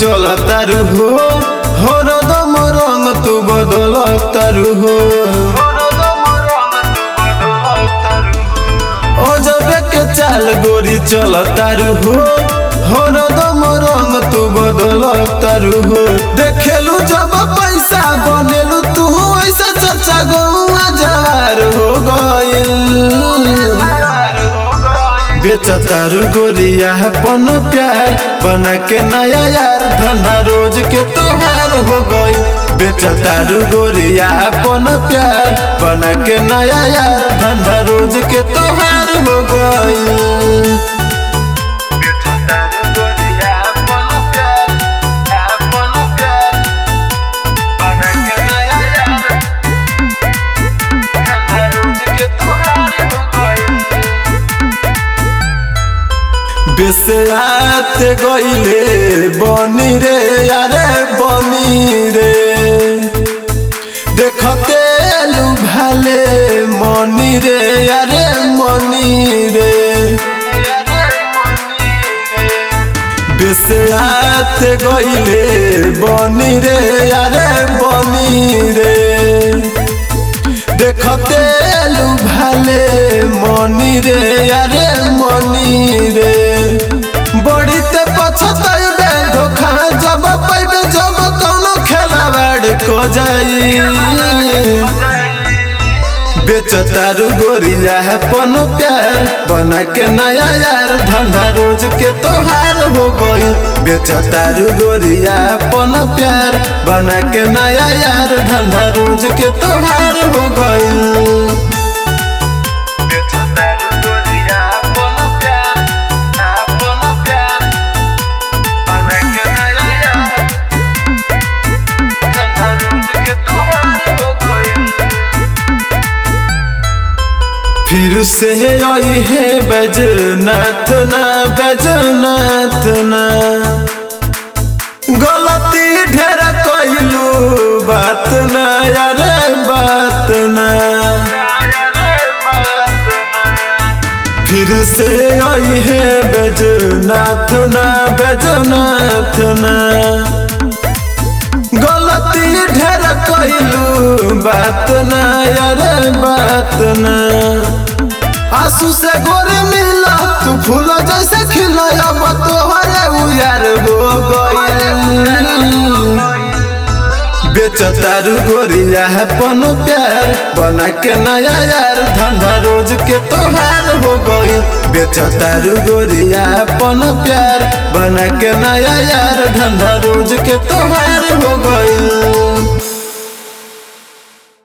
चल तारू हो हरदम रंग तू बदल तारू हो अजबे के चाल गोरी चल तारू हो हरदम रंग तू बदल तारू हो देखेलू जब पैसा बनेलू तू ऐसा चर्चा गौआ जार हो गइल बेचतारू गोरिया अपन प्यार बना के नया यार धना रोज के तोहार हो गई बेचतारू गोरिया अपन प्यार बना के नया यार धना रोज के तोहार हो गई बेसरात गईले बनी रे यारे बनी रे देखते लुभाले मनी रे यारे मनी रे बेसरात गईले बनी रे यारे बनी रे देखते लुभाले मनी रे यारे मनी रे बड़ी ते पछताइबे धोखा जब पाइबे जब कोनो खेलावाड़ को जाई बेचतारू गोरिया अपन प्यार बना के नया यार धंधा रोज के तोहार हो गई बेचतारू गोरिया अपन प्यार बना के नया यार धंधा रोज के तोहार हो गई फिर से आई है बैजनाथ ना बैजनाथ ना गलती ढेर कइलू बात ना यारे बात ना फिर से आई है बैजनाथ ना बैजनाथ ना गलती ढेर कइलू बात ना यारे बात ना आंसू से गोरे मिला तू फूल जैसे खिला अब तोहरे उयार हो गइल बेचतारू गोरिया अपन प्यार बना के नया यार धंधा रोज के तोहार हो गइल बेचतारू गोरिया अपन प्यार बना के नया यार धंधा रोज के तोहार हो गइल।